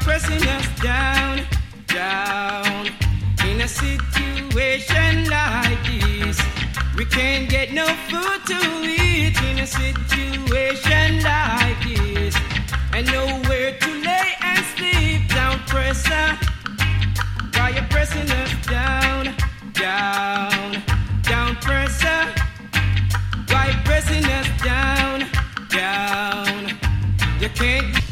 pressing us down, down. In a situation like this, we can't get no food to eat. In a situation like this, and nowhere to lay and sleep. Down pressure, why you pressing us down, down, down pressure, why you pressing us down, down. You can't